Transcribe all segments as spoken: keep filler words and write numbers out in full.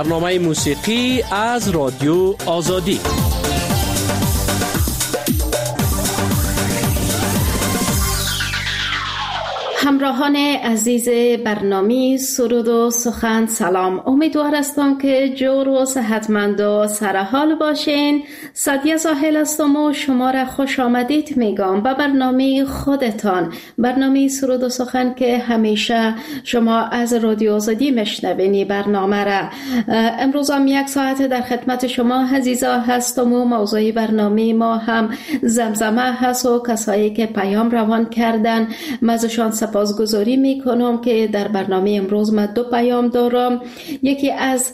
برنامه موسیقی از رادیو آزادی. همراهان عزیز برنامه سرود و سخن سلام. امیدوار هستم که جور و صحتمند و سرحال باشین. سعدیه زاهل هستم و شما را خوش آمدید میگم به برنامه خودتان، برنامه سرود و سخن که همیشه شما از رادیو آزادی میشنوین. برنامه را امروز هم یک ساعت در خدمت شما عزیزا هستم و موضوع برنامه ما هم زمزمه هست و کسایی که پیام روان کردن مزشان سپاسگزاری میکنم که در برنامه امروز من دو پیام دارم. یکی از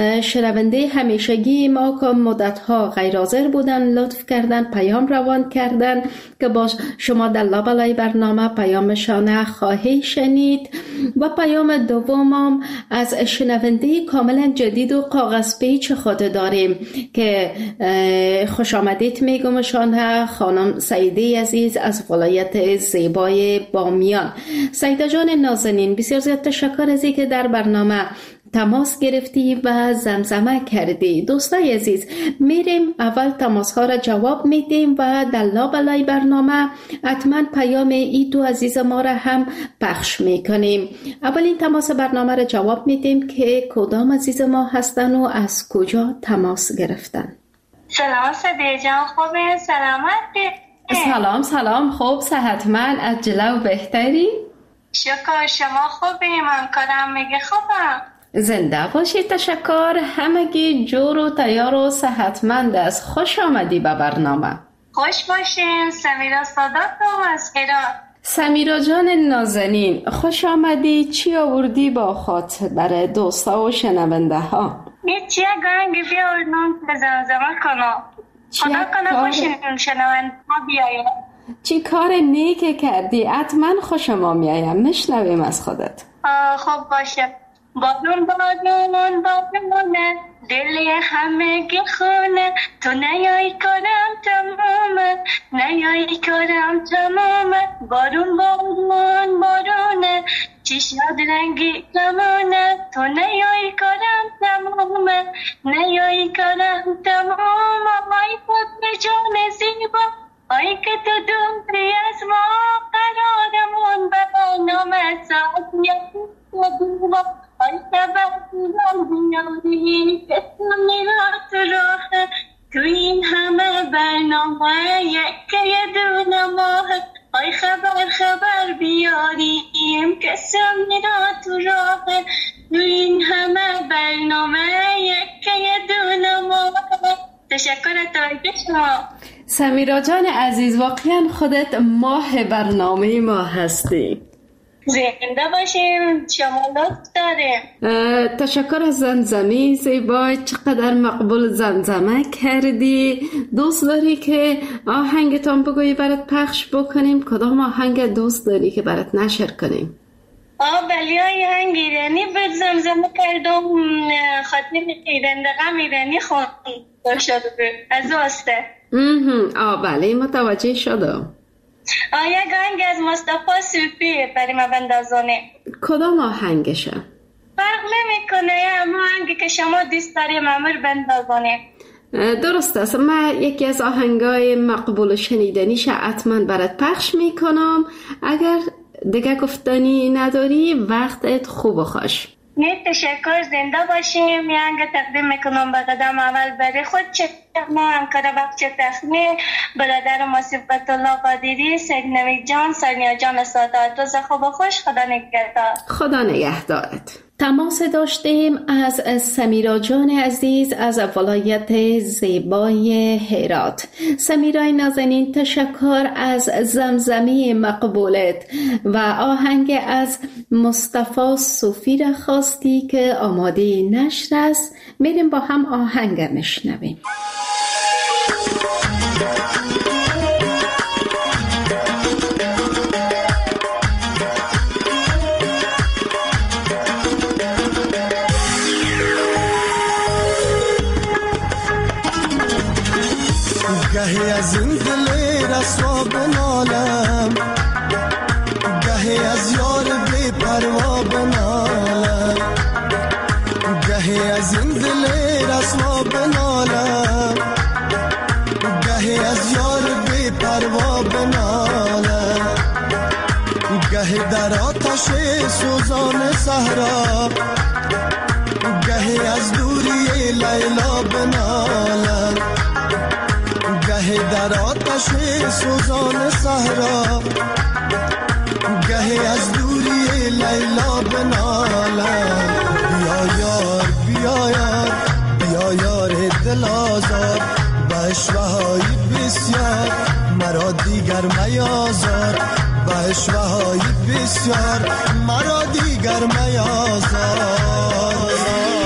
شنونده همیشگی ما که مدتها غیر حاضر بودن لطف کردن پیام روان کردن که با شما در لابلای برنامه پیامشان خواهی شنید. و پیام دومم از شنونده کاملا جدید و کاغذ پیچ خود داریم که خوش آمدید میگمشان خانم سعیده عزیز از ولایت زیبای بامیان. سعیده جان نازنین، بسیار زیاد تشکر از اینکه در برنامه تماس گرفتی و زمزمه کردی. دوستای عزیز، میریم اول تماس ها را جواب میدیم و در لابلای برنامه حتما پیام ای دو عزیز ما را هم پخش میکنیم. اولین تماس برنامه را جواب میدیم که کدام عزیز ما هستن و از کجا تماس گرفتن. سلام سعیده جان، خوبه؟ سلامت؟ سلام سلام، خوب صحتمند، از جلو بهتری؟ شکر، شما خوبی؟ من کارم میگه خوبم. زنده باشید، تشکر. همگی جور و تیار و صحتمند است. خوش آمدی به برنامه. خوش باشین. سمیرا صادقم از هرات. سمیرا جان نازنین، خوش آمدی. چی آوردی با خود برای دوستا و شنونده ها؟ هیچ، یک گنگی بیاوردم که زمزمه کنم. خدا کنه خوشین شنونده ها بیاید. چی کار نیک کردی؟ حتما خوش ما میایم. میشنویم از خودت. خب باشه. بادون بادون بادونه دل همگی خونه، تو نیایی کارم تمومه، نیایی کارم تمومه. بارون بارون بارونه چی شد رنگی کمونه، تو نیایی کارم تمومه، نیایی کارم تمومه. آی خود جان زیبا، آی که تو دوری از ما قرارمون به برنامه ساعت میاد و آی سبب دیدم بیاری کسم میرا تو راه، تو این همه برنامه یکی یه دونه ماه. آی خبر خبر بیاریم کسم میرا تو راه، تو این همه برنامه یکی یه دونه ماه. تشکر تایید شما. سمیرا جان عزیز، واقعا خودت ماه برنامه ما هستی. زنده باشیم، شما لطف داریم. تشکر از زمزمه زیبا، چقدر مقبول زمزمه کردی. دوست داری که آهنگتان بگویی برات پخش بکنیم؟ کدام آهنگ دوست داری که برات نشر کنیم؟ آه بلی، آهنگ ایرانی به زمزمه کردم، خاطر ایرندقم ایرانی خوند شده از واسطه. آه بله، متوجه شدم. آیا گنگ از مصطفی سوپی برای ما بندازونه. کدام آهنگشه؟ فرق نمی کنه، اما آهنگی که شما دوست داری مامور بندازونه. درست است. من یکی از آهنگای مقبول شنیدنیش حتما برات پخش میکنم. اگر دیگه گفتنی نداری وقتت خوب و خوش. نه تشکر، زنده باشیم. یه آهنگ تقدیم میکنم به قدم اول برای خود چه ما همکار بخش تخمی برادر ما صفت الله قادری، سید نوید جان، سانیا جان سادات. روز خوب و خوش. خدا نگهدار. خدا نگهدارت. تماس داشتیم از سمیرا جان عزیز از ولایت زیبای هرات. سمیرای نازنین، تشکر از زمزمه مقبولت و آهنگ از مصطفی صوفی را خواستی که آماده نشر است. میریم با هم آهنگ میشنویم. گهی از این دل رسوا بنالم، گهی از یار بی پروا بنالم، گهی از این گهی در آتش سوزان صحرا، گهی از دوری لیلا بنالم، گهی در آتش سوزان صحرا، گهی از دوری لیلا بنالم. بیا یار بیا یار بیا یار دل آزار، به اشوه‌های بسیار مرا دیگر میازار، به اشوه‌های بسیار مرا دیگر میازار.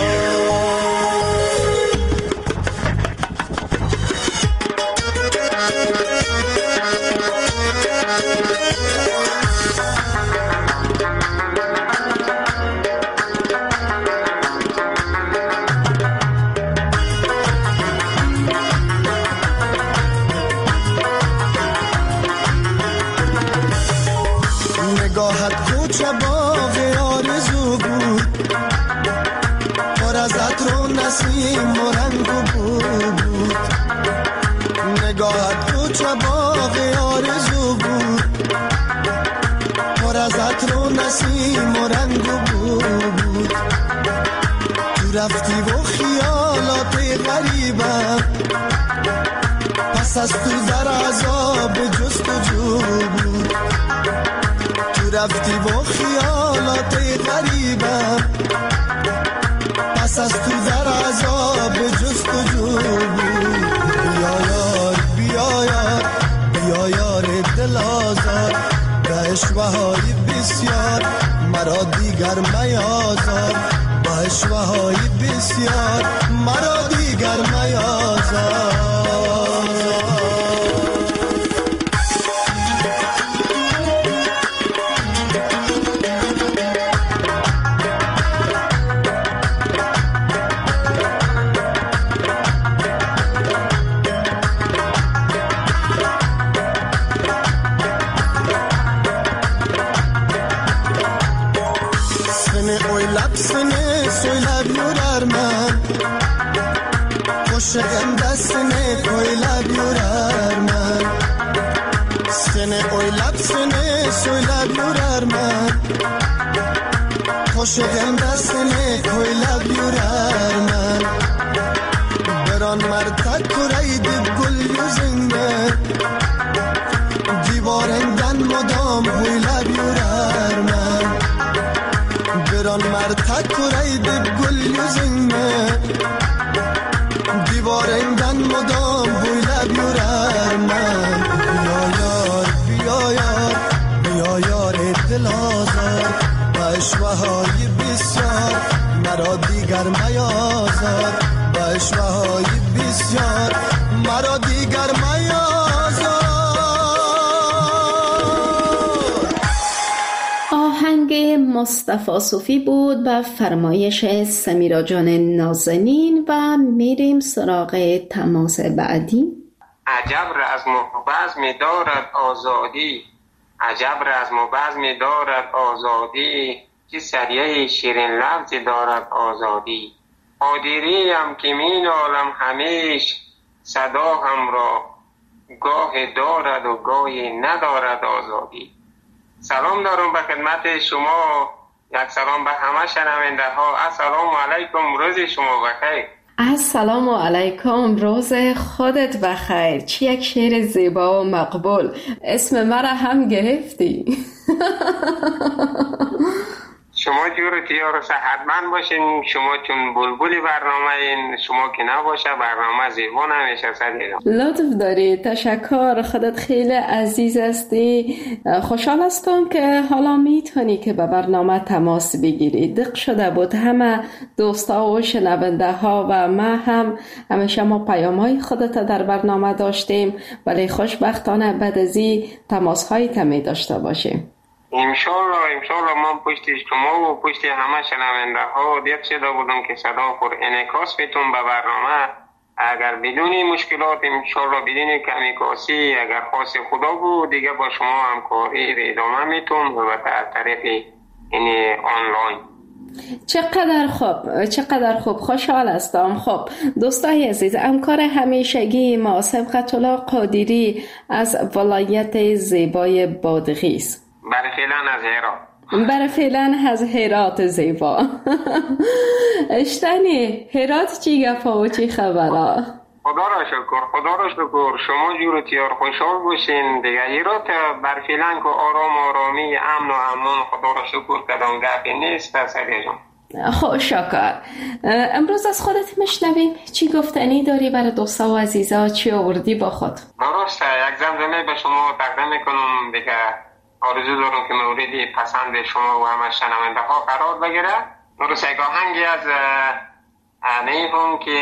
نگاهت کوچه باغ آرزو بود، پر از عطر و نسیم و رنگ و بو بود. نگاهت کوچه باغ آرزو بود، پر از عطر و نسیم و رنگ و بو بود. تو رفتی و خیالات غریبم، پس از تو در عذاب جستجو بود. رفتی با خیالات غریبم، پس از تو در عذاب جستجو بود. بیا یار بیا یار بیا یار دل آزار، به اشوه‌های بسیار مرا دیگر میازار، به اشوه‌های بسیار مرا دیگر میازار. Şekem destine koyla yurar men, seni oylap seni söylep yurar men. Şekem destine koyla yurar men, bir an mertek kuraydı gül yüzünde, divarından mudam koyla yurar men. Bir an mertek kuraydı gül yüzünde, دیوارندن مدام بوی لب یورر من. بیا یار بیا یار بیا یار دل آزار، به اشوه‌های بسیار مرا دیگر میازار، به اشوه‌های بسیار مرا دیگر میازار. آهنگ مصطفی صوفی بود به فرمایش سمیرا جان نازنین و میریم سراغ تماس بعدی. عجب رزم و بزم دارد آزادی، عجب رزم و بزم دارد آزادی، که سریه شیرین لفظ دارد آزادی. قادریم که می نالم همیش، صدا هم را گاه دارد و گاهی ندارد آزادی. سلام دارم به خدمت شما، یک سلام به همه شنونده ها. السلام علیکم، روز شما بخیر. السلام علیکم، روز خودت بخیر. چی یک شعر زیبا و مقبول، اسم مرا هم گرفتی. شما جور تیار صحتمند باشین، شما چون بلبلی برنامه این، شما که نباشه برنامه زیبا نمیشه. صدیقم لطف داری، تشکر، خودت خیلی عزیز هستی. خوشحال هستم که حالا میتونی که به برنامه تماس بگیری. دق شده بود همه دوستا و شنونده ها و ما هم همیشه ما پیام های خودت در برنامه داشتیم، ولی خوشبختانه بعد از این تماس های کمی داشته باشیم. انشالله انشالله من پشت شما و پشت همه شنونده ها دیت شده بودم که صدا پر انعکاس بتون به برنامه. اگر بدون مشکلات انشالله بدون کمی کاسی، اگر خواست خدا بود دیگه با شما همکاری ادامه میتون و به طریق این آنلاین. چقدر خوب، چقدر خوب، خوشحال هستم. خب دوستای عزیز، همکار همیشگی ما سبقت الله قادری از ولایت زیبای بادغیس. برای فعلا از هرات. برای فعلا از هرات زیبا. اشتنی هرات چی گفا و چی خبره؟ خدا را شکر، خدا را شکر. شما جور تیار خوشحال باشین دیگه. هرات برای فعلا که آرام آرامی امن و امان، خدا را شکر کدام گفی نیست. سریع جان خوش شکر. امروز از خودت میشنویم چی گفتنی داری برای دوستا و عزیزا، چی آوردی با خود؟ درسته، یک زمزمه به شما تقدیم میکنم دیگه. آرزو دارم که موردی پسند شما و همه شنونده ها قرار بگیره. درسته، یک آهنگی از نیفهم که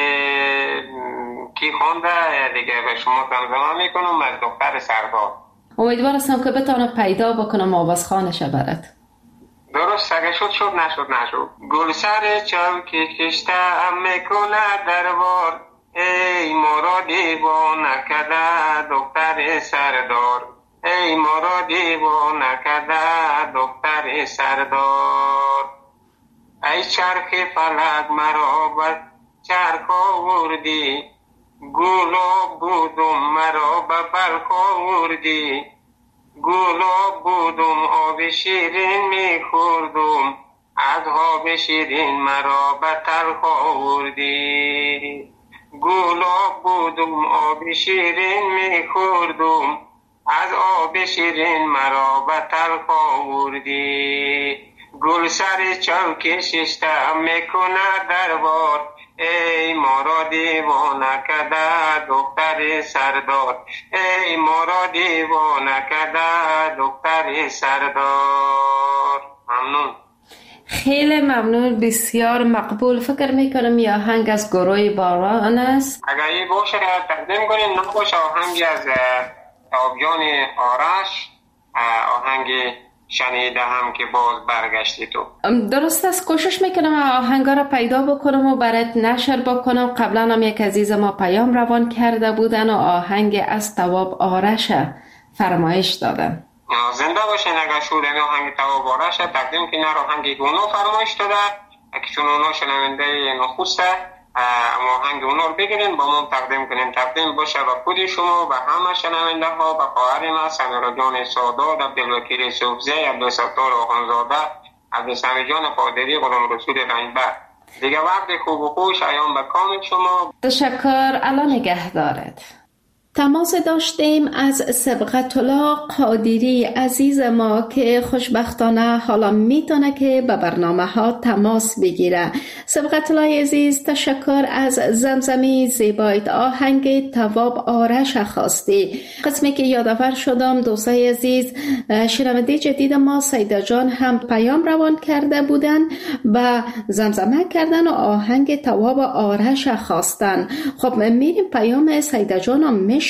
کی خونده دیگه به شما زمزمه میکنم از دختر سردار. امیدوار هستم که بتانم پیدا بکنم آوازخوانش برات. درست، اگه شد شد، نشد نشد. گل سر چوکی کشته میکنه دربار، ای مرا دیوانه کده دختر سردار، ای مرا دیوانه کده دختر سردار. ای چرخ فلک مرا بر چرخ آوردی، گلاب بودم مرا به بلخ آوردی، گلاب بودم آب شیرین میخوردم، از آب شیرین مرا به تلخ آوردی. گلاب بودم آب شیرین میخوردم، از آب شیرین مرا به تلخ آوردی. گل سر چوک ششته میکنه دربار، ای مرا دیوانه کده دختر سردار، ای مرا دیوانه کده دختر سردار. ممنون. خیلی ممنون، بسیار مقبول. فکر میکنم یه آهنگ از گروه باران است. اگر این باشه تقدیم کنیم، نباشه آهنگی از آبیان آرش، آهنگ شنیده هم که باز برگشتی تو. درست است، کوشش میکنم آهنگا را پیدا بکنم و برات نشر بکنم. قبلا هم یک عزیز ما پیام روان کرده بودن و آهنگ از تواب آرش فرمایش دادن. زنده باشین. اگر شد این آهنگ تواب آرش تقدیم کنین، آهنگ گونو فرمایش داده که چون اونا شنونده نخوسته، اما آهنگ اونا رو بگیرین با ما تقدیم کنین. تقدیم باشه به خود شما، به همه شنونده ها، به خواهر ما سمیرا جان سادات، عبدالوکیل صوفزی، عبدالستار آخونزاده، عبدالسمی جان قادری، غلام رسول رنجبر. دیگه وقت خوب و خوش ایام به کام شما. تشکر. الان نگه دارد. تماس داشتیم از سبقت الله قادری عزیز ما که خوشبختانه حالا میتونه که به برنامه ها تماس بگیره. سبقت الله عزیز، تشکر از زمزمی زیبایت آهنگ تواب آرش خواستی. قسمی که یادآور شدم دوستای عزیز، شنونده جدید ما سیده جان هم پیام روان کرده بودن و زمزمه کردن و آهنگ تواب آرش خواستن. خب میریم پیام سیده جان هم میشنویم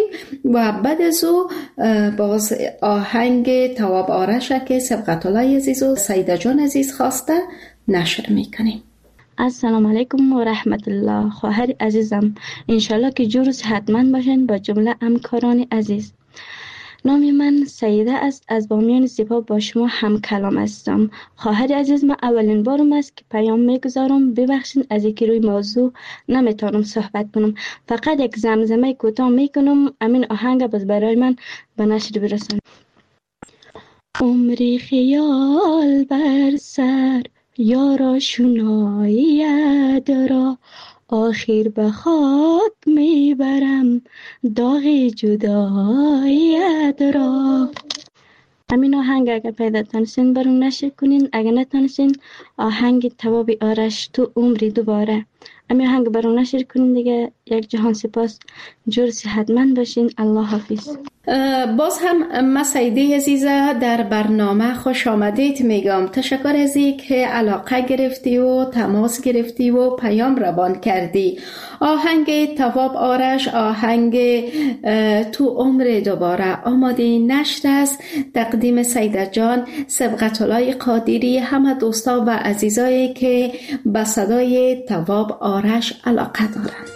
و بعد از او باز آهنگ تواب آرش که سبقت الله عزیز و سیده جان عزیز خواسته نشر میکنیم. السلام علیکم و رحمت الله. خواهر عزیزم، انشالله که جور و صحتمند باشین با جمله همکاران عزیز. نام من سیده است، از بامیان سپاه با شما هم کلام هستم. خواهر عزیز، من اولین بارم است که پیام میگذارم، ببخشید از اینکه روی موضوع نمیتونم صحبت کنم. فقط یک زمزمه کوتاه میکنم، امین آهنگ باز برای من به نشر برسان. عمری خیال بر سر یارا شناید را، آخر به خاک میبرم داغ جدایت را. همین آهنگ اگر پیدا تانستین برون نشر کنین، اگر نتانستین آهنگ تواب آرش تو عمری دوباره. همین آهنگ برون نشر کنین دیگه. یک جهان سپاس، جور صحتمند باشین. الله حافظ. باز هم من سیده عزیزه در برنامه خوش آمدید میگم. تشکر از این که علاقه گرفتی و تماس گرفتی و پیام روان کردی. آهنگ تواب آرش، آهنگ تو عمر دوباره آماده نشر است. تقدیم سیده جان، سبقت الله قادری، همه دوستا و عزیزایی که به صدای تواب آرش علاقه دارند.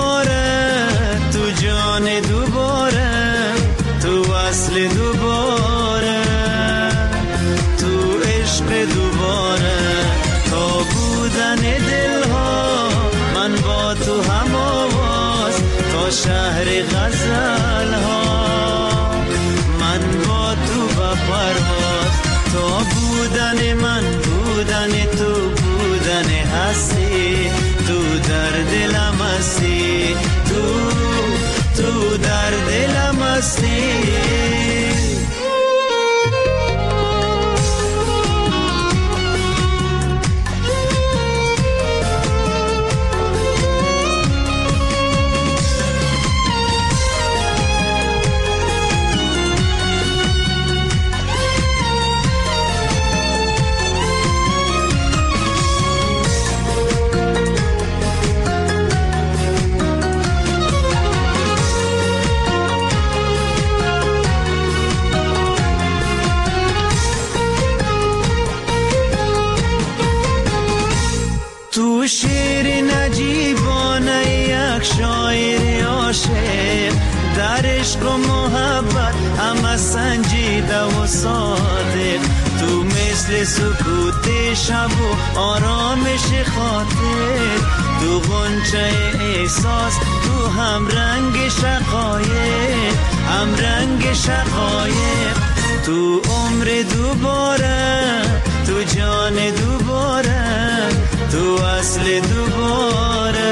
دوباره، تو جان دوباره، تو اصل دوباره، تو عشق دوباره، تا بودن دلها من با تو هم آواز، تا شهر غزل ها من با تو با پرواز، تا بودن من بودن تو بودن هستی، تو در دلم هستی، تو تو در دلم هستی. تو شیر نجیبانه یک شاعر عاشق، در عشق و محبت همه سنجیده و صادق، تو مثل سکوت شب و آرامش خاطر، تو غنچه احساس، تو هم رنگ شقایق، هم رنگ شقایق، تو عمر دوباره، تو جان دوباره، تو اصل دوباره،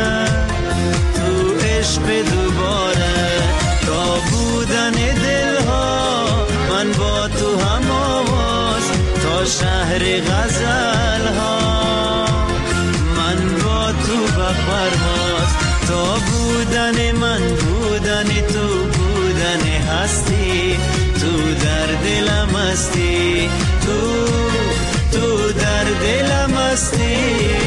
تو عشق دوباره، تا بودن دلها من با تو هم آواز، تا شهر غزل ها من با تو به پرواز، تا بودن من بودن تو بودن هستی، تو در دلم هستی، تو تو در دلم هستی.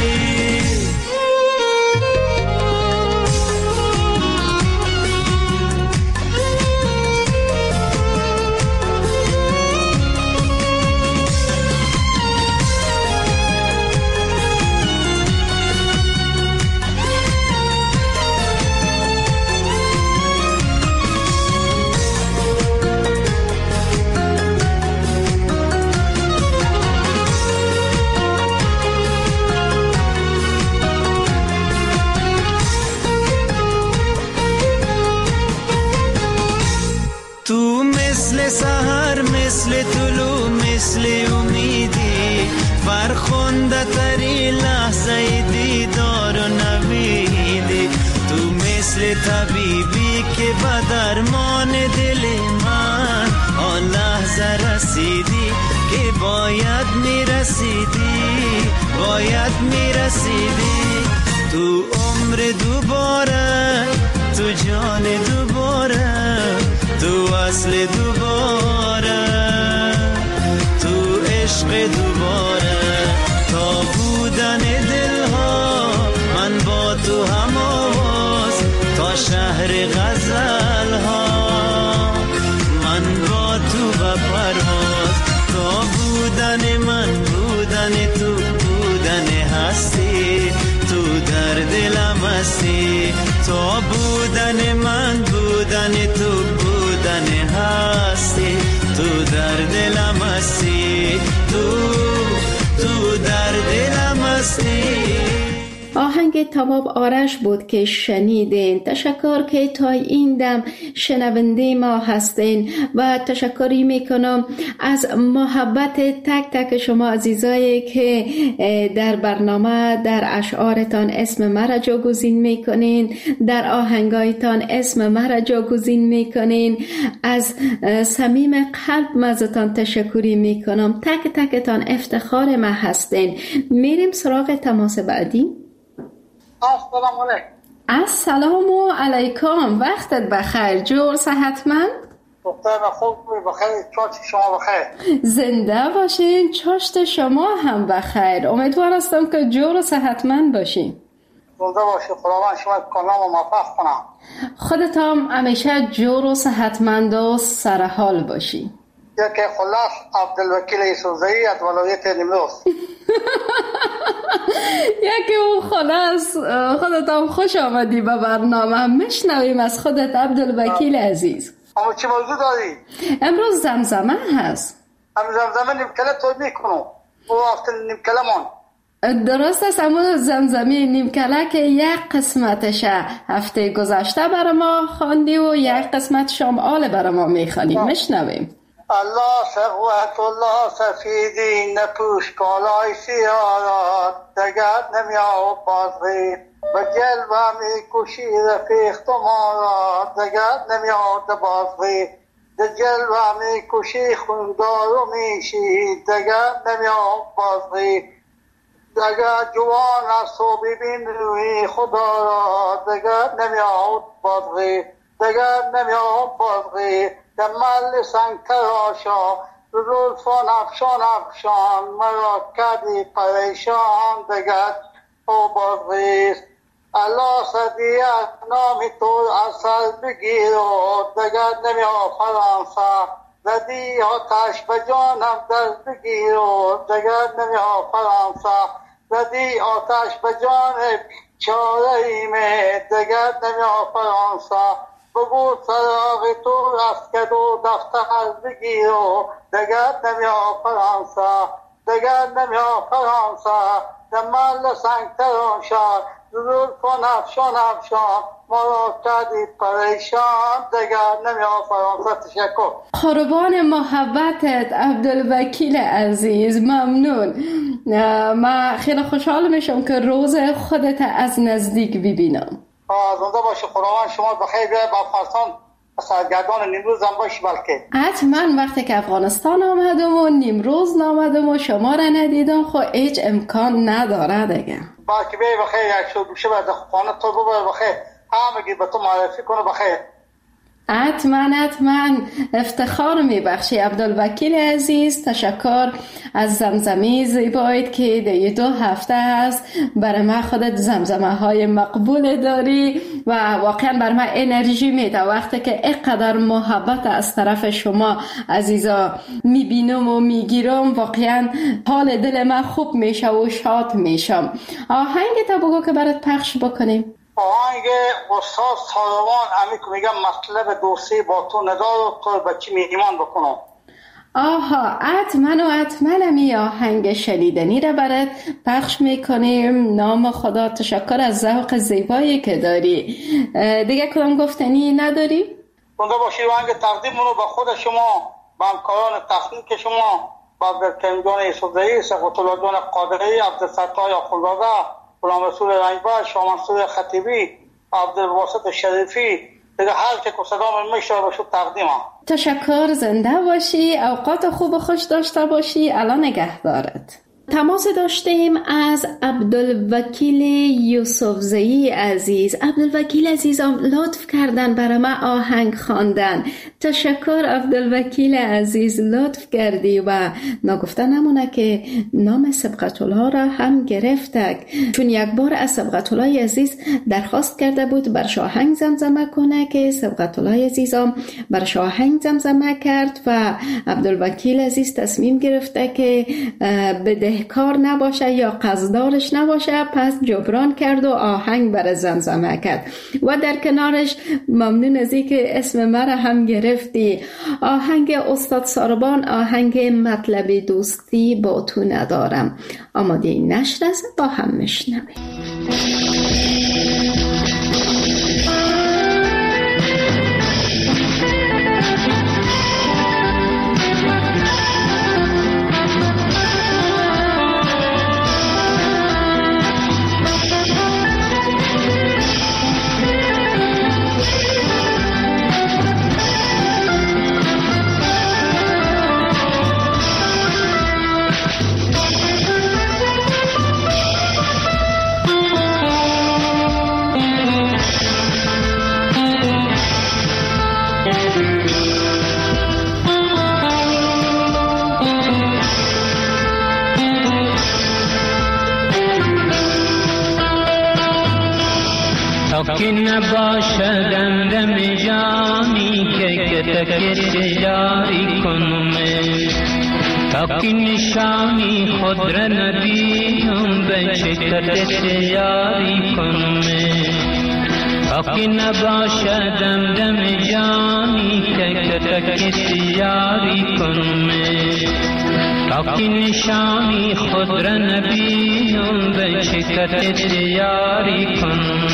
تو مثل سحر، مثل طلوع، مثل امیدی، فرخنده تری لحظه دیدار و نویدی، تو مثل طبیبی که به درمان دل من آن لحظه رسیدی که باید میرسیدی، باید میرسیدی، تو عمر دوباره، تو جان دوباره، تو اصل دوباره، تو عشق دوباره، تا بودن دلها من با تو هم آواز، تا شهر غزل ها من با تو به پرواز، تا بودن من بودن تو بودن هستی، تو در دلم هستی، تا بودن من بودن تو بودن هستی، تو در دلم هستی، تو تو در دلم هستی. آهنگ تواب آرش بود که شنیدین. تشکر که تا این دم شنونده ما هستین و تشکری میکنم از محبت تک تک شما عزیزایی که در برنامه در اشعارتان اسم مرا جاگزین میکنین، در آهنگایتان اسم مرا جاگزین میکنین. از صمیم قلب ازتان تشکری میکنم. تک تکتان افتخار ما هستین. میریم سراغ تماس بعدی. السلام علیکم. السلام علیکم، وقتت بخیر، جور صحتمند؟ دختر خوب بخیر، چاشت شما بخیر. زنده باشین، چاشت شما هم بخیر. امیدوار هستم که جور و صحتمند باشین. زنده باشی، خداوند شما کاملا موفق کنم. خودت هم همیشه جور و صحتمند و سرحال باشی. یکی خلاص عبدالوکیل یوسفزئی از ولایت نیمروز. یکی اون خلاص. خودتان خوش آمدی به برنامه. میشنویم از خودت عبدالوکیل عزیز. اما چی موضوع داری؟ امروز زمزمه هست. هم زمزمه نیمکله توی میکنم و وقت نیمکله من درست است. اما زمزمه نیمکله که یک قسمتش هفته گذشته برای ما خواندی و یک قسمتش هم آل برای ما میخوانی. میشنویم. الله سقوت الله سفیدی نپوش کالای سیارات دگر نمیاو بازغی و جلوه میکشی رفیق تو مارا دگر نمیاد بازغی در جلوه میکشی خوندار و میشی دگر نمیاد بازغی دگر جوان از تو ببین روی خدا را دگر نمیاد بازغی دگر نمیاد بازغی در مل سنگ تراشا زلفان افشان افشان مرا کردی پریشان دگر او بازغیست الله صدیت نامی تو اثر بگیر و دگر نمیاد فرانسه زدی آتش به جانم در بگیر و دگر نمیاد فرانسه زدی آتش به جانب چاره ایمه دگر نمیاد فرانسه بگو سراغ تو رست که دو دفتر بگیر و دگر نمیاد فرانسه دگر نمیاد فرانسه در مل سنگ تراشا زلفان افشان افشان مرا کردی پریشان دگر نمیاد فرانسه. تشکر. قربان محبتت عبدالوکیل عزیز. ممنون. من خیلی خوشحال میشم که روز خودت از نزدیک ببینم. زنده باشی. خداوند شما بخیر بیاید به افغانستان سرگردان نیمروز هم باشی. بلکه حتما وقتی که افغانستان آمدم و نیمروز نامدم و شما را ندیدم خب هیچ امکان نداره دیگه. بلکه بیایی بخیر یک شو گوشه به خانه تو ببر بخیر همگی به تو معرفی کنه بخیر. حتما حتما افتخار میبخشی عبدالوکیل عزیز. تشکر از زمزمه زیبایت که ده دو هفته هست برای من خودت زمزمه های مقبول داری و واقعا برای من انرژی میده وقتی که اینقدر محبت از طرف شما عزیزا میبینم و میگیرم. واقعا حال دل من خوب میشه و شاد میشم. آهنگ تا بگو که برات پخش بکنیم. آهنگ استاد ساروان امی که میگم مطلب دوستی با تو ندار و تو بچی می ایمان بکنم. آها حتما و حتما می آهنگ شنیدنی را برات پخش میکنیم. نام خدا. تشکر از ذوق زیبایی که داری. دیگه کدام گفتنی نداری؟ زنده باشی. آهنگ تقدیمونو به خود شما، به همکاران تخنیک شما، با عبدالکریم جان یوسفزئی، سقوط الله جان قادری، عبدالستار آخوندزاده، غلام رسول رنجبر، شاه منصور خطیبی، عبدالواسط شریفی، دیگه هر که صدام میشه باشو تقدیمم. تشکر. زنده باشی. اوقات خوب و خوش داشته باشی. الان نگهدارت. تماس داشتیم از عبدالوکیل یوسفزئی عزیز. عبدالوکیل عزیزم لطف کردن برای من آهنگ خواندن. تشکر عبدالوکیل عزیز، لطف کردی و نگفته نمونه که نام سبقت الله را هم گرفتک، چون یک بار از سبقت الله عزیز درخواست کرده بود برش آهنگ زمزمه کنه که سبقت الله عزیزم برش آهنگ زمزمه کرد و عبدالوکیل عزیز تصمیم گرفته که بده کار نباشه یا قصدارش نباشه، پس جبران کرد و آهنگ برای زمزمه کرد و در کنارش ممنون از این که اسم مرا هم گرفتی. آهنگ استاد ساربان، آهنگ مطلب دوستی با تو ندارم. آماده این نشر است، با هم میشنویم. که نباشدم دم جانی که کتک جاری کنم تا که نشانی خود را نبینم به چکت یاری کنم تا که نباشد دم جانی که کسی یاری کنم تا که نشانی خود را نبینم به چکت یاری کنم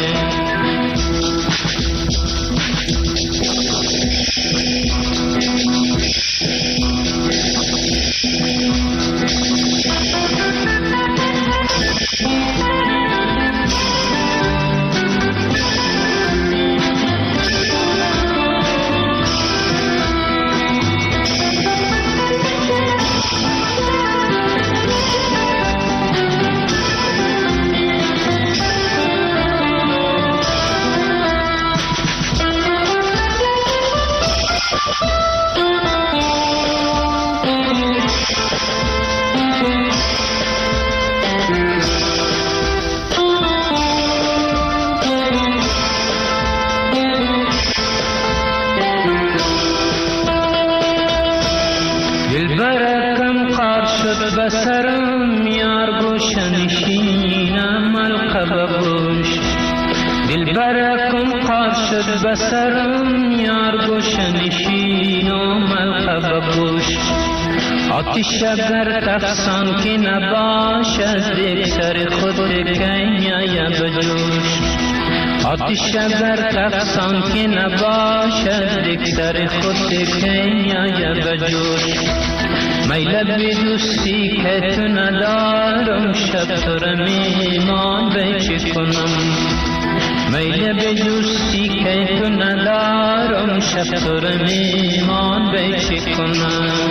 بسرم یار گوشن شینم القب گوش دل برکم قاد شد بسرم یار گوشن شینم القب گوش آتش اگر تفسان که نباشد یک سر خود کنیا بجوش آتش اگر تفسان که نباشد یک سر خود کنیا بجوش میل به دوستی که تو ندارم شب تو را میمان به چه کنم میل به دوستی که تو ندارم شب تو را میمان به چه کنم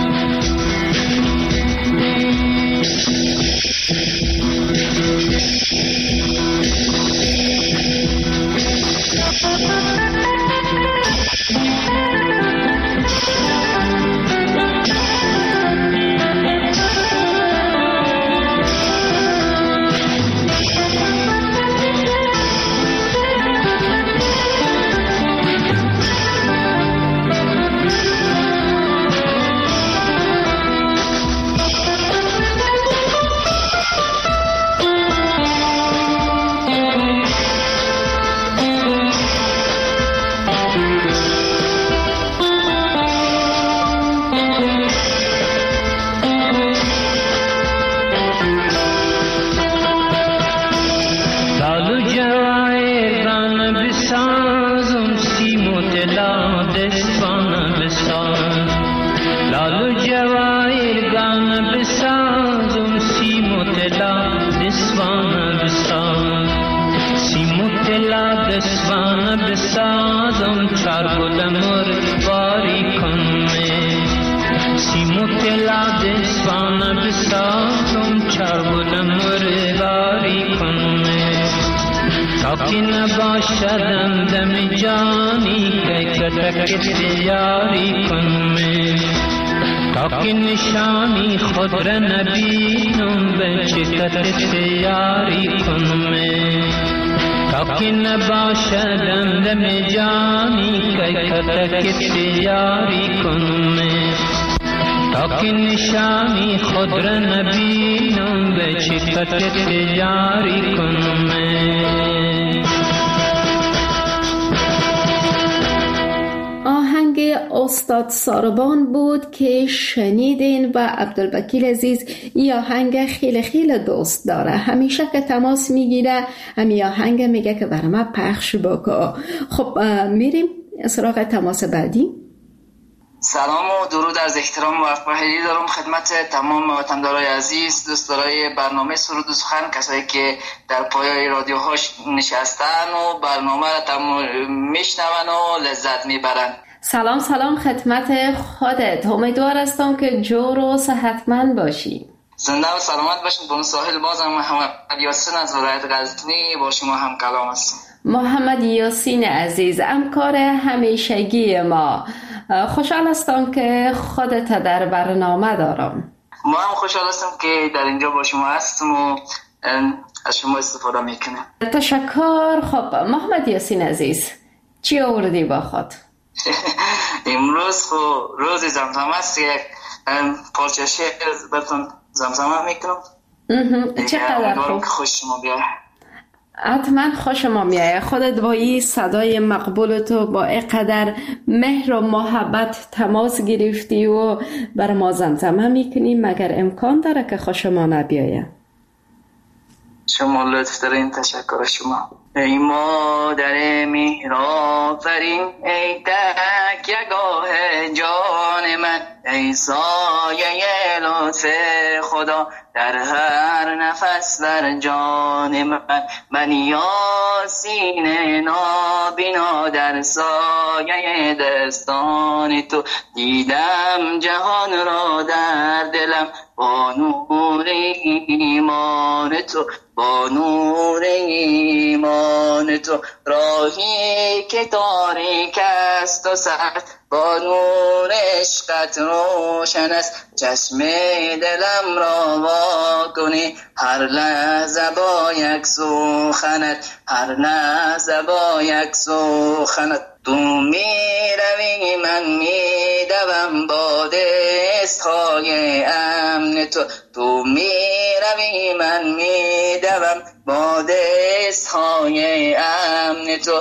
که نباشدم دم جانی که کتک یاری کنم تا که نشانی خود را نبینم به چکت یاری کنم تا که نباشدم دم جانی که کتک یاری کنم تا که نشانی خود را نبینم به چکت یاری کنم استاد ساربان بود که شنیدین و عبدالوکیل عزیز این آهنگ خیلی خیلی دوست داره، همیشه که تماس میگیره همین آهنگ میگه که برای من پخش بکن. خب میریم سراغ تماس بعدی. سلام و درود از احترام و افراحی دارم خدمت تمام وطندارای عزیز، دوستدارای برنامه سرود و سخن، کسایی که در پایه رادیوهاش نشستن و برنامه را میشنون و لذت میبرن. سلام سلام خدمت خودت، امیدوار هستم که جور و صحتمند باشی. زنده و سلامت باشین. بون ساحل بازم محمد یاسین از ولایت غزنی با شما هم کلام هستم. محمد یاسین عزیز، همکار همیشگی ما، خوشحال هستم که خودت در برنامه دارم. ما هم خوشحال هستم که در اینجا با شما هستم و از شما استفاده میکنم. تشکر. خب محمد یاسین عزیز، چی آوردی با خود؟ امروز خو روز زمزمه است، یک پارچه شعر براتون زمزمه میکنم. چقدر خوب. خوش شما بیاره. حتما خوشم میاد. خودت با این صدای مقبول تو با اینقدر مهر و محبت تماس گرفتی و بر ما زمزمه میکنی، مگر امکان داره که خوش ما نبیاید؟ شما لطف دارین. تشکر شما. ای مادر مهرآفرین، ای تکیه‌گاه جان من، ای سایه لطف خدا در هر نفس در جان من. من یاسین نابینا در سایه دستان تو، دیدم جهان را در دلم با نور ایمان تو، با نور ایمان تو. راهی که تاریک است و سخت، با نور عشقت روشن است. چشم دلم را وا کنی، هر لحظه با یک سخنت، هر لحظه با یک سخنت. تو می روی من می دوم با دستهای امن تو، تو می روی من می دوم با دستهای امن تو.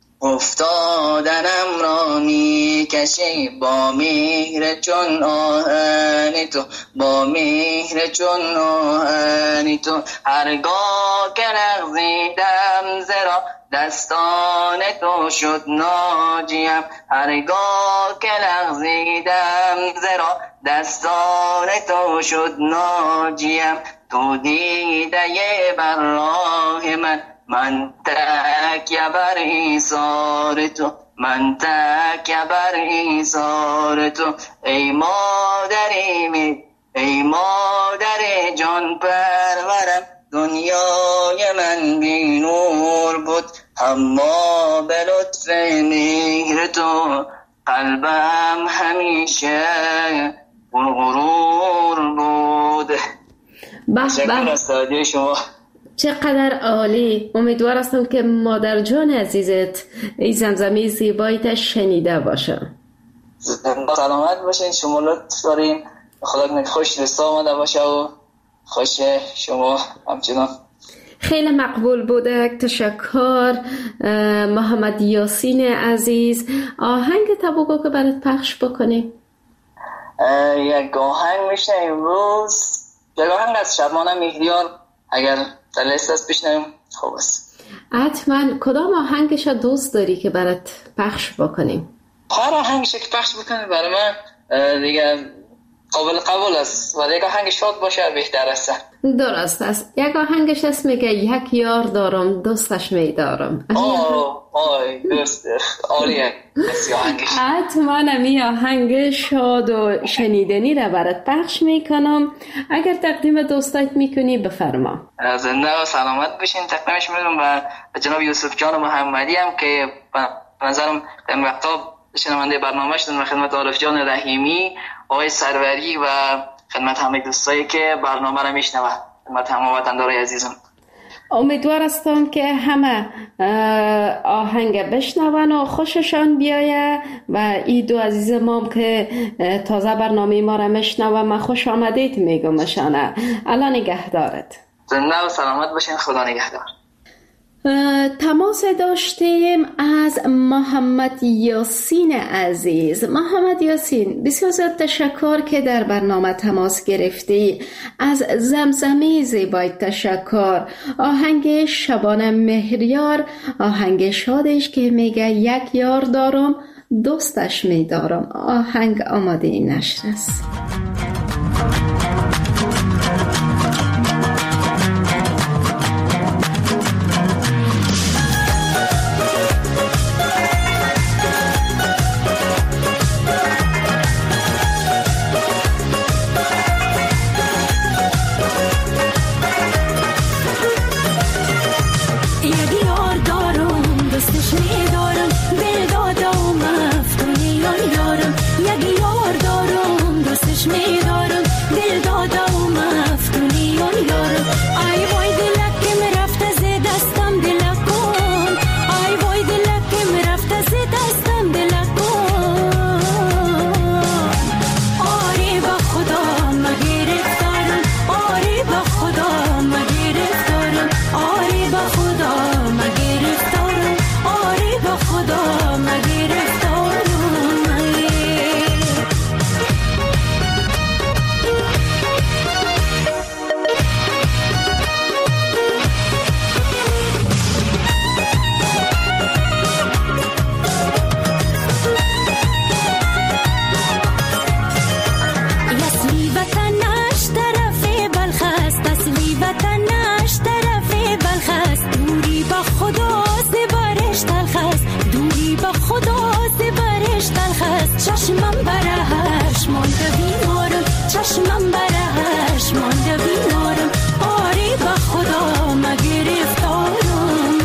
افتادنم را می کشی با مهر چون آهن تو، با مهر چون آهن تو. هرگاه که لغزیدم زرا دستان تو شد ناجیم، هرگاه که لغزیدم زرا دستان تو شد ناجیم. تو دیده بر راه من، من تکیه بر ایثار تو، من تکیه بر ایثار تو. ای مادری می، ای مادر جان پرورم، دنیای من بی نور بود، اما به لطف مهر تو قلبم همیشه غرور بود. تشکر از توجه شما. چقدر عالی. امیدوار هستم که مادر جان عزیزت این زمزمه زیبایت شنیده باشه. سلامت باشین. شما لطف دارین. خدا خوش رسا آمده باشه و خوش شما همچنان. خیلی مقبول بوده. تشکر محمد یاسین عزیز. آهنگ تبوگو که برات پخش بکنیم. یک آهنگ میشه امروز، یک آهنگ از شبانه مهریار اگر در لیست است بشنویم خوب است. حتما. کدام آهنگش دوست داری که برات پخش بکنیم؟ هر آهنگش که پخش بکنیم برای من دیگه قابل قبول است، ولی یک آهنگ شاد باشه بهتر است. درست است. یک آهنگش است میگه یک یار دارم دوستش میدارم. آه آه دوست عالیه. حتما می آهنگ شاد و شنیدنی را برات پخش میکنم. اگر تقدیم دوستایت میکنی بفرما. زنده و سلامت بشین. تقدیمش میدم به جناب یوسف جان محمدی هم که به نظرم در وقتا شنونده برنامه شدن، و خدمت عارف جان رحیمی، آقای سروری و خدمت همه دوستایی که برنامه را میشنوند، خدمت همه وطندارای عزیزم. امیدوار هستم که همه آهنگ بشنون و خوششان بیایه و این دو عزیز ما که تازه برنامه ما را میشنوه من خوش آمدید میگم مشانه. الله نگهدارت. زنده و سلامت باشین. خدا نگهدار. تماس داشتیم از محمد یاسین عزیز. محمد یاسین بسیار زیاد تشکر که در برنامه تماس گرفتی. از زمزمه زیبای تشکر. آهنگ شبانه مهریار، آهنگ شادش که میگه یک یار دارم دوستش میدارم. آهنگ آماده نشر است. Me چشمم برهش مانده بیمارم، چشمم برهش مانده بیمارم، آری به خدا مگرفتارم.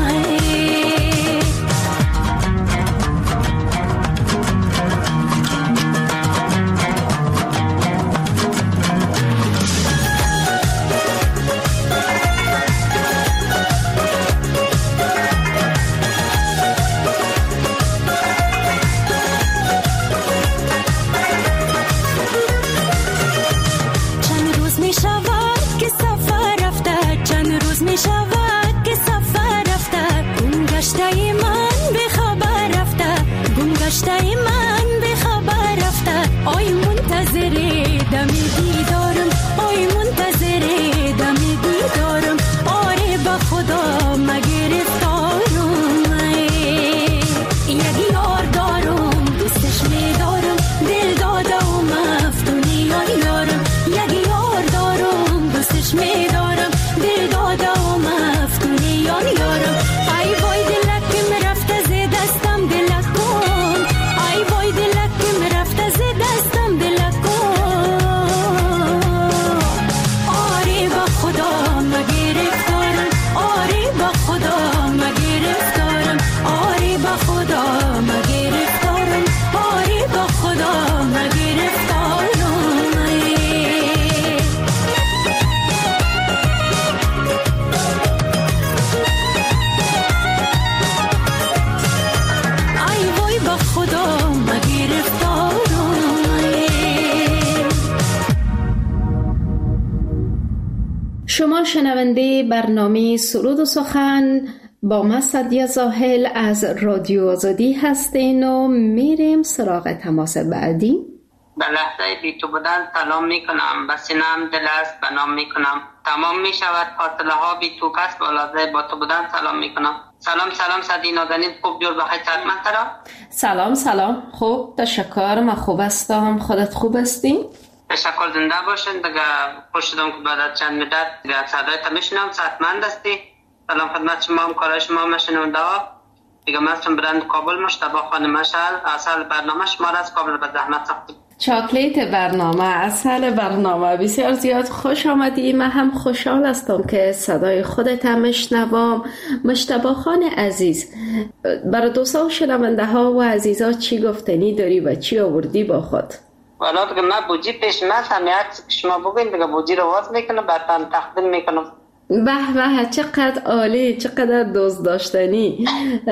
شما شنونده برنامه سرود و سخن با من سعدیه زاهل از رادیو آزادی هستین و میریم سراغ تماس بعدی. به لحظه بی تو بودن سلام میکنم، به سینم دل است بنام میکنم، تمام میشود فاصله ها بی تو کس با لحظه با تو بودن سلام میکنم. سلام سلام سعدی نازنین، خوب جور بخیر سلامت ترا؟ سلام سلام خوب تشکر، من خوب هستم، خودت خوب هستی؟ تشکر، زنده باشین. دیگه خوش شدم که بعد از چند مدت دیگه صدایت میشنم، صحتمند هستی. سلام خدمت شما هم کارای شما مشنونده ها. دیگه من هستم برند کابل مشتبه خانم مشعل، اصل برنامه شما را از کابل به زحمت ساختیم. چاکلیت برنامه، اصل برنامه، بسیار زیاد خوش آمدی. من هم خوشحال هستم که صدای خودت هم میشنوم. مشتبه خان عزیز، برای دوستا و شنونده ها و عزیزا چی گفتنی داری و چی آوردی با خود؟ والا دیگه من بوجی پیش من همیت شما بگوین دیگه بوجی رو واز میکنم برتان تقدیم میکنم. به به چقدر عالی، چقدر دوست داشتنی.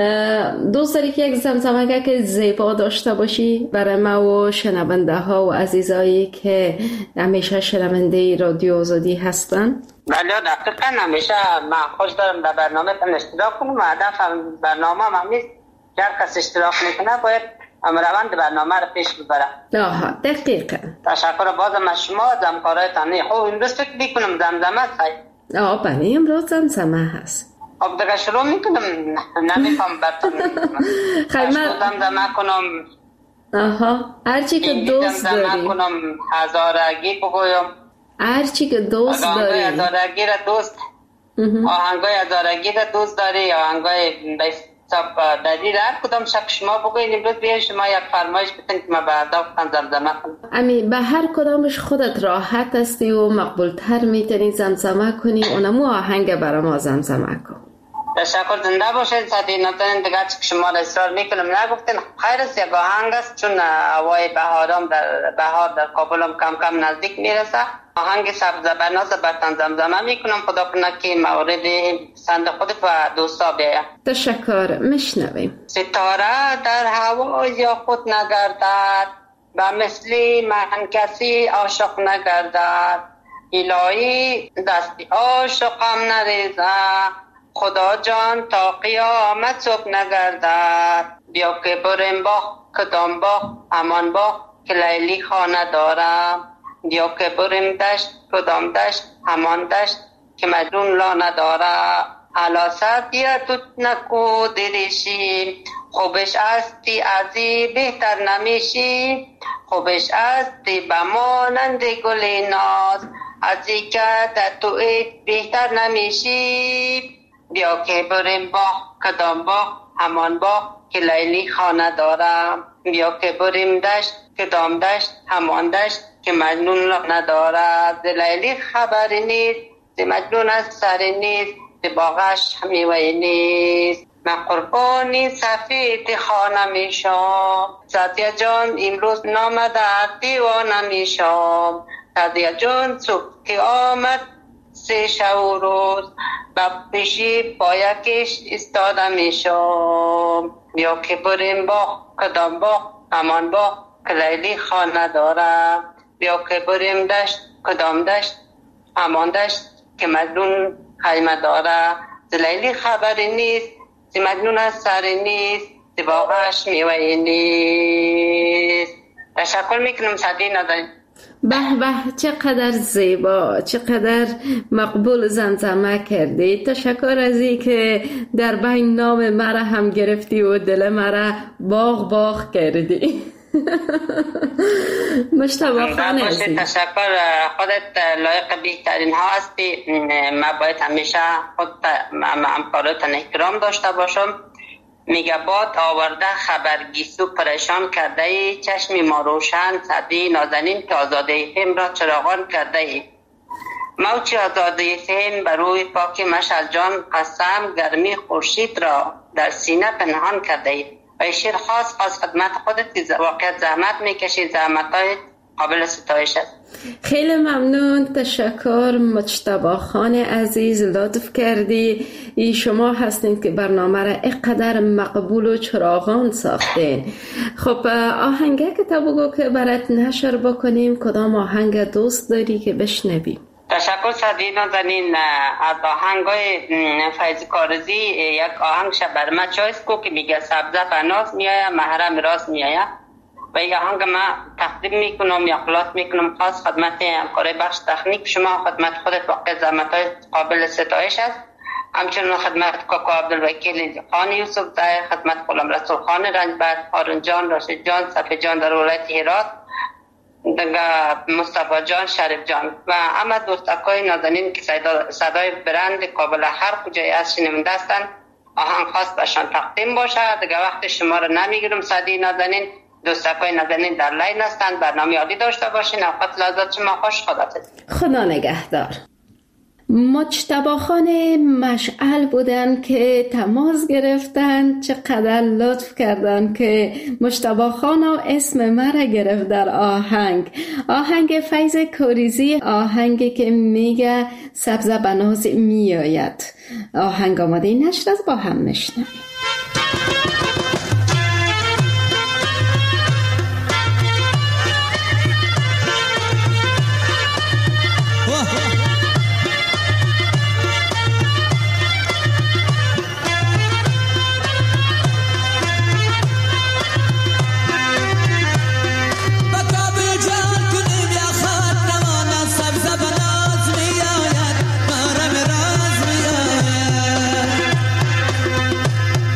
دوست داری که یک زمزمه که زیبا داشته باشی برای ما و شنونده ها و عزیزایی که همیشه شنونده رادیو آزادی هستن؟ بله دقیقا، همیشه من خوش دارم در برنامه تن اشتراک کنم و هدف برنامه هم همیست که هر کس اشتراک میکنه باید روند برنامه رو پیش ببره. آها دقیقا. تشکر بازم از شما از همکارایتان. خب امروز فکر میکنم زمزمه هست. آه بله امروز زمزمه هست. خب دیگه شروع میکنم، نمیفهم برتون خیلی زمزمه کنم. آها هرچی که دوست داری. زمزمه کنم هزارگی بگویم. هرچی که دوست داری. آهنگای هزارگی را دوست آهنگای هزارگی را دوست داری، آهنگای سب دادی را هر کدام شک شما بگوین. امروز بیاین شما یک فرمایش بتین که ما به هدفتان زمزمه کنم. امی به هر کدامش خودت راحت هستی و مقبول تر میتونی زمزمه کنی، اونمو آهنگ برای ما زمزمه کن. تشکر، زنده باشین. سعدی نازنین دیگه چه شما را اصرار میکنم نگفتین خیر است. یک آهنگ است چون هوای بهارم در بهار در کابلم کم کم نزدیک میرسه. آهنگ سبز بناز برتن زمزمه میکنم. خدا کنه که مورد پسند خودت و دوستا بیاید. تشکر، میشنویم. ستاره در هوای خود نگردد، و مثل من کسی عاشق نگردد. الهی دستی عاشقم نریزه، خدا جان تا قیامت صبح نگردد. بیا که بریم با کدام با همان با که لیلی خانه دارم. بیا که بریم دشت کدام دشت همان دشت که مجنون لا نداره. حالا سردیه توت نکو دریشی، خوبش استی ازی بهتر نمیشی. خوبش استی بمانند گل ناز، ازی که در تویت بهتر نمیشی. بیا که بریم با کدام با همان باغ که لیلی خانه دارم. بیا که بریم دشت کدام دشت همان دشت که مجنون را ندارد. ز لیلی خبری نیست ز مجنون از سری نیست ز باغش میوه نیست. من قربانی سفید خانه میشم سعدیه جان امروز نامده دیوانه میشم. سعدیه جان صبح که آمد سه شب و روز با پیشی پایکش استاده میشم. بیا که بریم باغ کدام باغ همان باغ که لیلی خانه دارم. بیا که بریم دشت کدام دشت همان دشت که مجنون خیمه داره. ز لیلی خبری نیست ز مجنون از سری نیست ز باغش میوه نیست. تشکر میکنم سعدی نازنین. به به، چقدر زیبا، چقدر مقبول زمزمه کردی. تشکر از این که در بین نام مرا هم گرفتی و دل مرا باغ باغ کردی. مجتبی خان عزیز، تشکر. خودت لایق بهترین ها هستی. من باید همیشه خود همکارات احترام داشته باشم. میگه باد آورده خبرگیسو پریشان کرده ای، چشم ما روشن سعدی نازنین که آزاده فهم را چراغان کرده ای. موج آزاده فهم بر روی پاک مشعل جان قسم گرمی خورشید را در سینه پنهان کرده ای. و شیر خاص خاص خدمت خودت واقعیت زحمت میکشی، زحمت های قابل ستایش است. خیلی ممنون، تشکر مجتبی خان عزیز، لطف کردی. ای شما هستین که برنامه را اینقدر مقبول و چراغان ساختین. خب آهنگه که تا بگو که برات نشر بکنیم، کدام آهنگ دوست داری که بشنویم؟ تشکر سعدی نازنین. از آهنگای فیض کارزی یک آهنگ شب بر من چایس کو که میگه سبزه بناز میایه محرم راست میایه و این آهنگ من تقدیم میکنم یا خلاص میکنم خاص خدمت همکار بخش تکنیک شما، خدمت خودت واقع زحمت‌های قابل ستایش است. همچنین خدمت کاکا عبدالوکیل خان یوسف زاهر، خدمت غلام رسول خان رنجبر، هارون جان، راشد جان، صفی جان در ولایت هرات، مصطفی جان، شریف جان و همه دوستکای نازنین که صدای برند قابل هر کجای از شنونده هستند. آهنگ خاص بهشان تقدیم باشه. دیگه وقت شما رو نمیگیرم سعدی نازنین. دوستکای نازنین در لین هستند. برنامه عالی داشته باشین. اوقات لحظات شما خوش. خداحافظ. خدا نگهدار. مجتبی خان مشعل بودن که تماس گرفتن. چقدر لطف کردن که مجتبی خان اسم مرا گرفت در آهنگ. آهنگ فیض کاریزی، آهنگی که میگه سبزه بناز میآید. آهنگ آماده نشد، از با هم میشنویم. سبز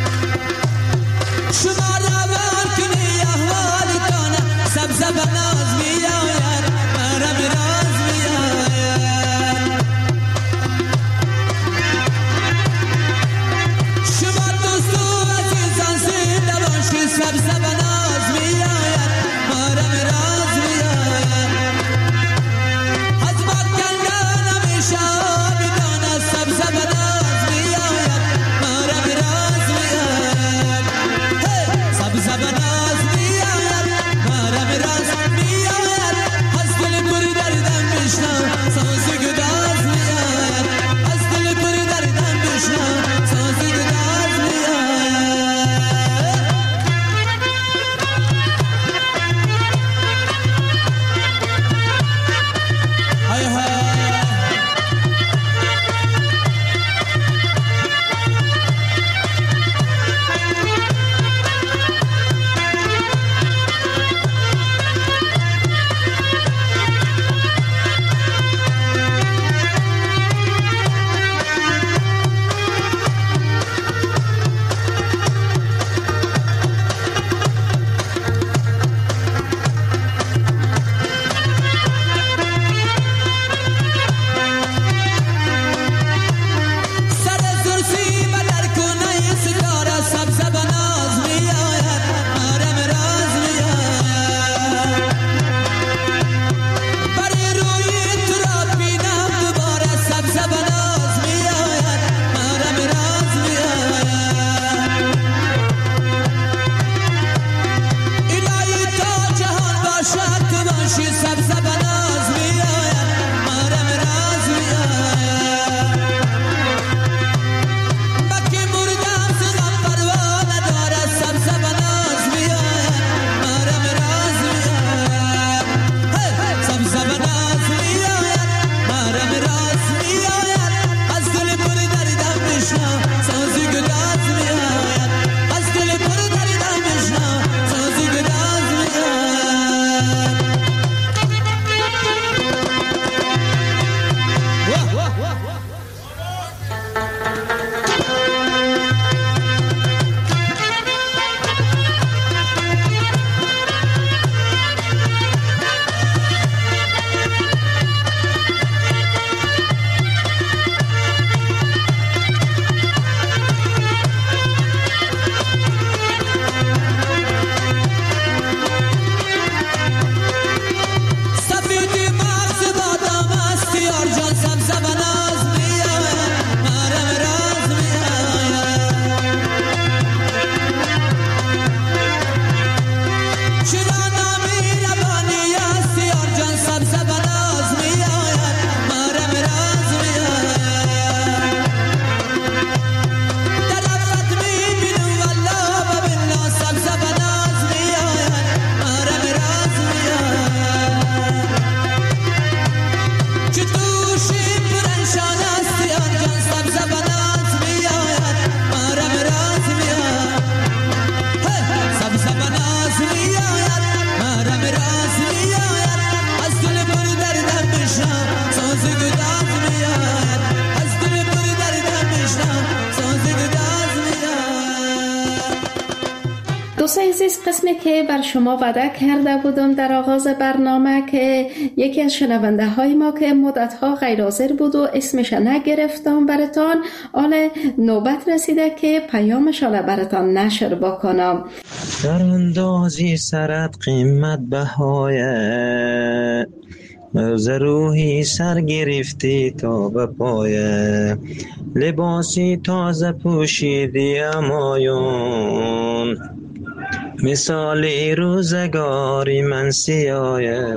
دوستان عزیز، قسمی که بر شما وعده کرده بودم در آغاز برنامه که یکی از شنونده های ما که مدت ها غیر حاضر بود و اسمش نگرفتم براتان، حالا نوبت رسیده که پیامش حالا براتان نشر بکنم. در اندازی سرت قیمت بهایه، روحی سر گرفتی تا به پایه، لباسی تازه پوشیدی امایون، مثالی روزگاری من سیایه،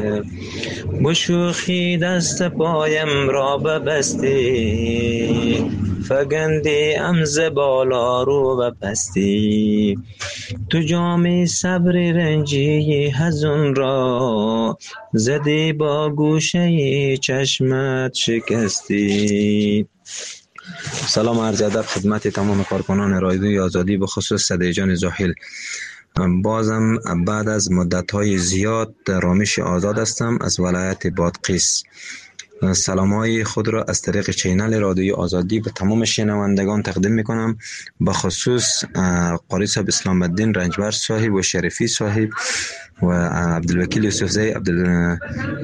بشوخی دست پایم را ببستی، فگندی امز بالا رو بپستی، تو جامی صبری رنجی هزون را، زدی با گوشه چشمت شکستی. سلام عرض ادب خدمت تمام کارکنان رادیوی آزادی، به خصوص صدای جان زاحل. بازم بعد از مدت‌های زیاد رامش آزاد هستم از ولایت بادغیس. سلام‌های خود را از طریق چینل رادیوی آزادی به تمام شنوندگان تقدیم می‌کنم، به خصوص قاری صاحب اسلام الدین رنجبر صاحب و شریفی صاحب و عبدالوکیل یوسفزی، عبدال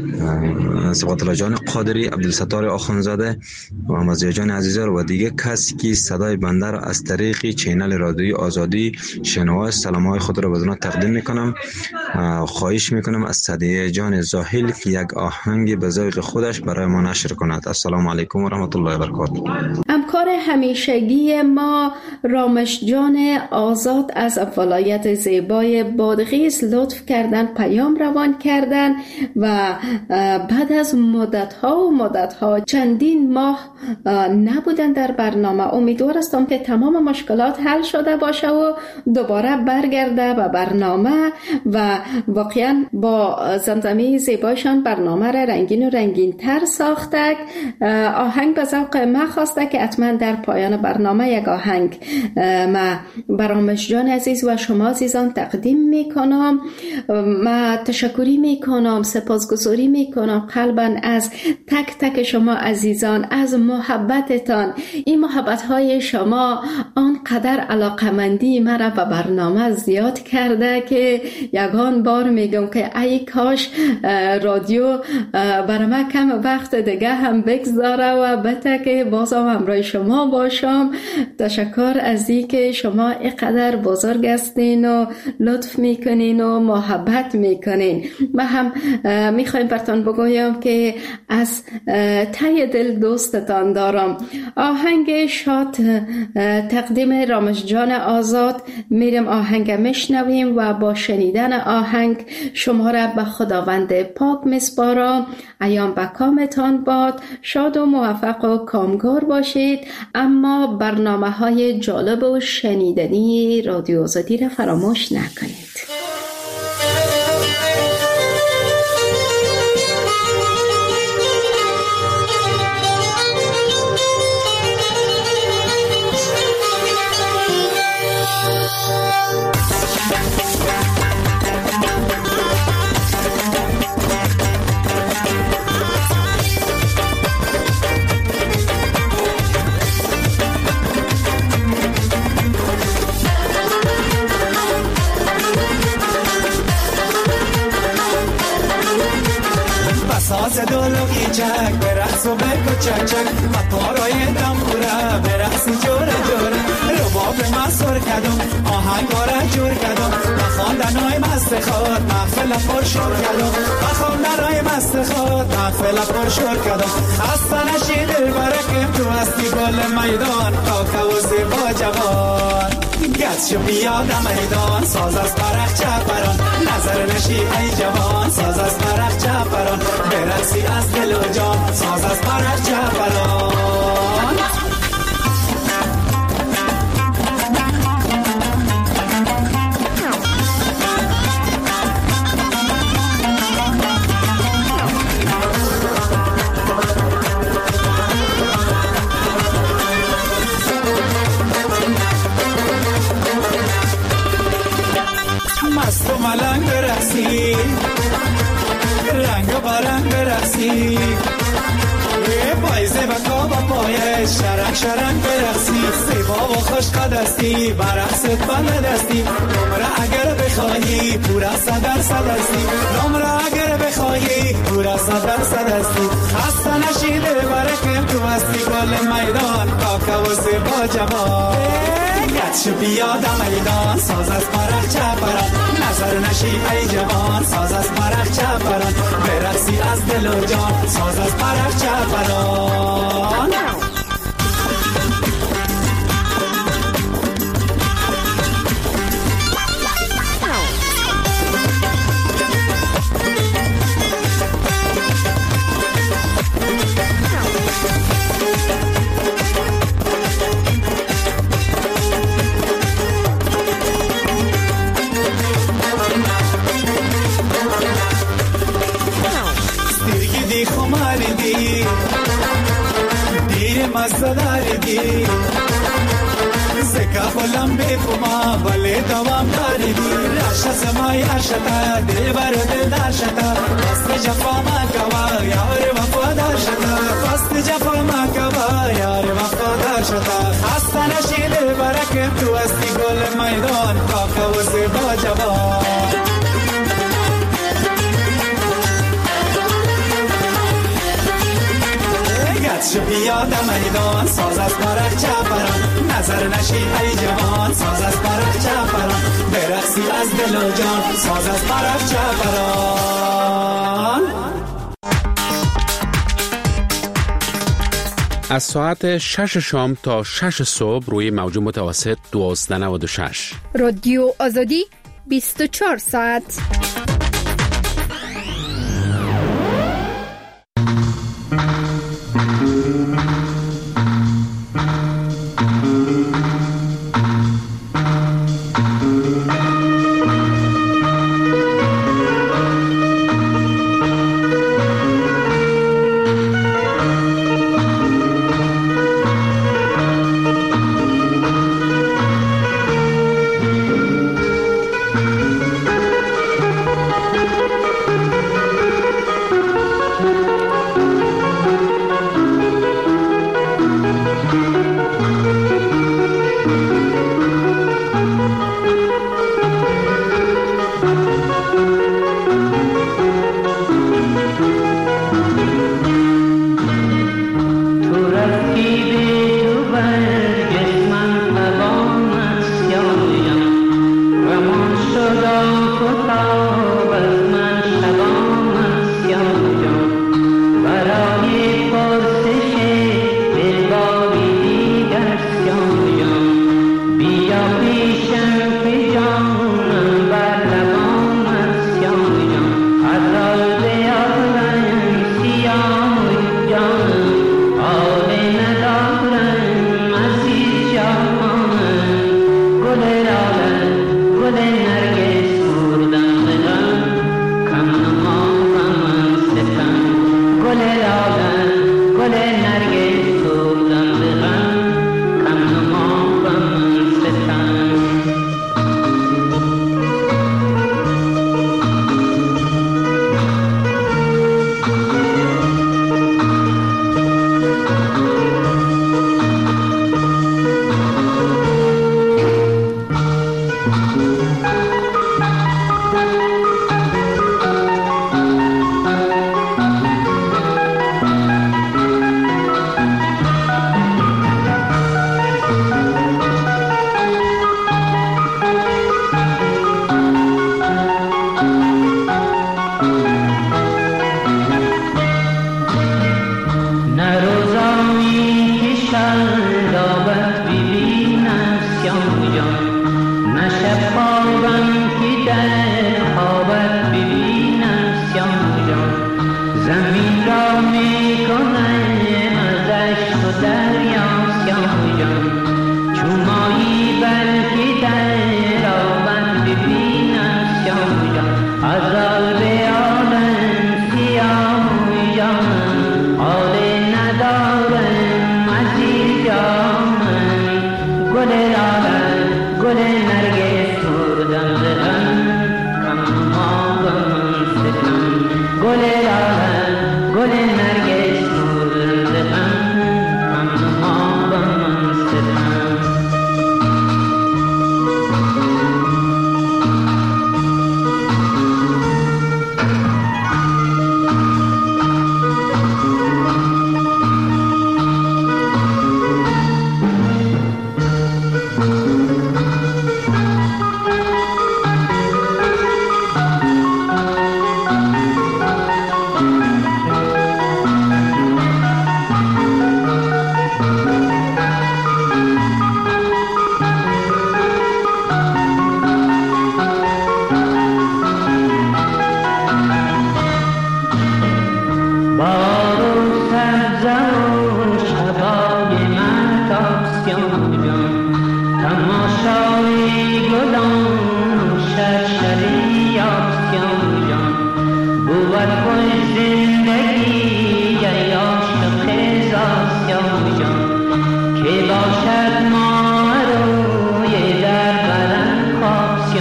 صبغت الله جان قادری، عبدالستار آخونزاده و مزیه جان عزیزار و دیگه کسی که صدای بنده را از طریق چینل رادیوی آزادی شنوا سلام‌های خود را به اونها تقدیم میکنم. خواهش میکنم از صدیه جان زاحل که یک آهنگ به ذوق خودش برای ما نشر کند. السلام علیکم و رحمت الله و برکاته. همکار همیشگی ما رامش جان آزاد از ولایت زیبای بادغیس لطف کردن پیام روان کردن و بعد از مدت ها و مدت ها چندین ماه نبودن در برنامه، امیدوار هستم که تمام مشکلات حل شده باشه و دوباره برگرده به برنامه و واقعا با زمزمه زیبایشان برنامه را رنگین و رنگین تر ساخته. آهنگ به ذوق ما خواسته که حتما در پایان برنامه یک آهنگ ما برامش جان عزیز و شما عزیزان تقدیم میکنم. ما تشکری میکنم، سپاسگزاری میکنم قلباً از تک تک شما عزیزان، از محبتتان. این محبت های شما آنقدر علاقمندی مرا به برنامه زیاد کرده که یگان بار میگم که ای کاش رادیو برای من کم وقت دیگه هم بگذاره و بته که بازم همراه شما باشم. تشکر از این که شما اینقدر بزرگ هستین و لطف میکنین و محبت میکنین. ما هم میخوایم براتون بگویم که از ته دل دوستتان دارم. آهنگ شاد تقدیم رامش جان آزاد میریم آهنگ میشنویم و با شنیدن آهنگ شما را به خداوند پاک میسپارم. ایام به کامتان باد، شاد و موفق و کامگار باشید، اما برنامه های جالب و شنیدنی رادیو آزادی را فراموش نکنید. ساز دلوگی چک برقص و برکو چک چک و پارای دمبوره برقصی جوره جوره رباب مسور کدم آهنگاره جور کدم و خواندنای مست خود محفل پر شور کدم و خواندنای مست خود محفل پر شور کدم خسته نشی دل برکم تو هستی گل میدان کاکا و زیبا جوان گشت شو بیاد میدان ساز از برق چپران نظر نشی ای جوان ساز از برق چپران برقصی از دل و جان ساز از برق چپران. مست و ملنگ برقصی رنگ و برنگ برقصی پایزه و کابا پایش شرنگ شرنگ برقصی زیبا و خوش قدستی برقصت بلدستی نمره بخواهی پورا صد درصد هستی، نمره اگر بخواهی پورا صد درصد هستی. خسته نشی دلبرکم تو هستی گل میدان کاکا و زیبا جوان. گچ بیاد میدان ساز از پرخ چپران، نظر نشی ای جوان ساز از پرخ چپران. برقصی از دل و جان ساز از پرخ چپران. مزداریدی زکا بلم بی کما بله دوام داریدی. راشه زمای عشتا دلبر دلدار شتا، فست جفا ما کوا یار وفادار شتا، فست جفا ما کوا یار وفادار شتا. خسته نشی دلبرکم تو هستی گل میدان کاکا و زیبا جوان. گچ بیاد میدان ساز از پرخ چپران، نظر نشی ای جوان ساز از پرخ چپران. برقصی از دل و جان ساز از پرخ چپران. از ساعت شش شام تا شش صبح روی موج متوسط دوازده نود و شش رادیو آزادی بیست و چهار ساعت. شب خوابم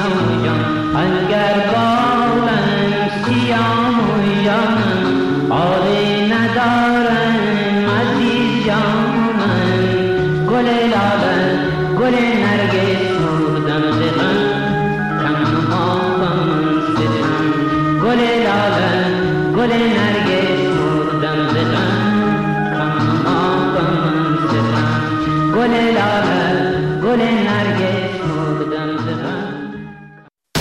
و جان اگر بالم سیام و جانم آری ندارم عزیز جانم گل لاله گل نرگس مردم زغم کم آبم ستم گل لاله گل نرگس